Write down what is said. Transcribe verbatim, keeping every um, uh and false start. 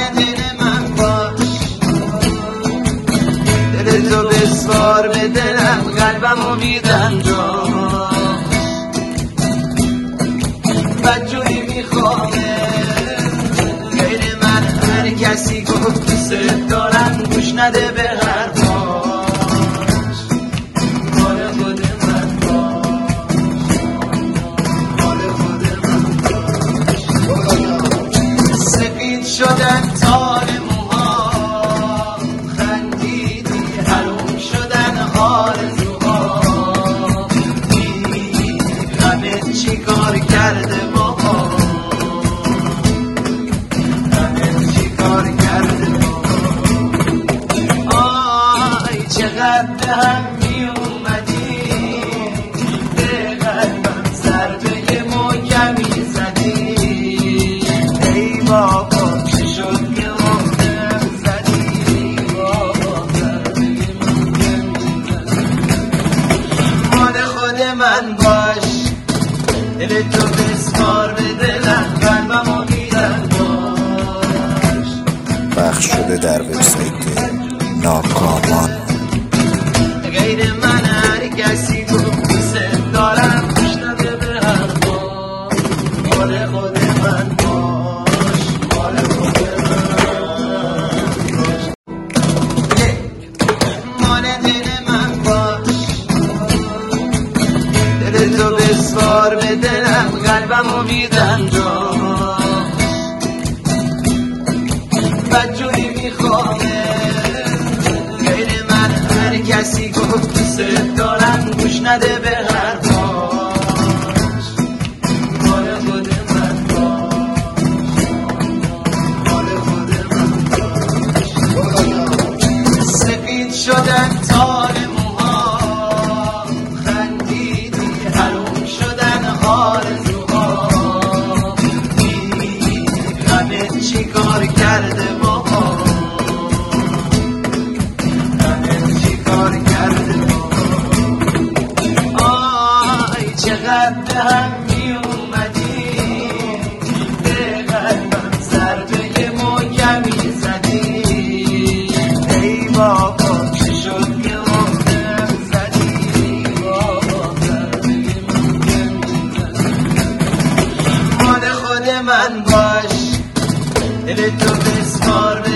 دل من باش، دل تو بسپار به دلم، قلبمو میدن جا، بدجوری میخوامه غیر من هر کسی گفت دوست دارم گوش نده به حرفاش. مال خود من باش، مال خود من باش. سفید شدن تار موها، خندیدی حروم شدن آرزوها، غمت چی کار کرده با به هم می اومدی، به قلبم ضربه محکمی زدی. ای بابا چه شد که محکم زدی، ای بابا ضربه محکمی زدی. مال خود من باش، دل تو بسپار به دلم، قلبمو میدن باش. پخش شده در وبسایت ناکامان. غیر من هر کسی گفت دوست دارم گوش نده به حرفا. مال خود من باش، مال خود من باش. مال دل من باش، دل تو بسپار به دلم، قلبمو میدن جا، بدجوری میخوامه کسی گفت دوست دارم گوش نده به حرفاش. مال خود من باش، مال خود من باش. سفید شدن تار موها، خندیدی حروم شدن آرزوها، غمت چی کار کرده با به هم می اومدی، به قلبم ضربه محکمی زدی. ای بابا چه شد که محکم زدی، ای بابا ضربه محکمی زدی. مال خود من باش، دل تو بسپار به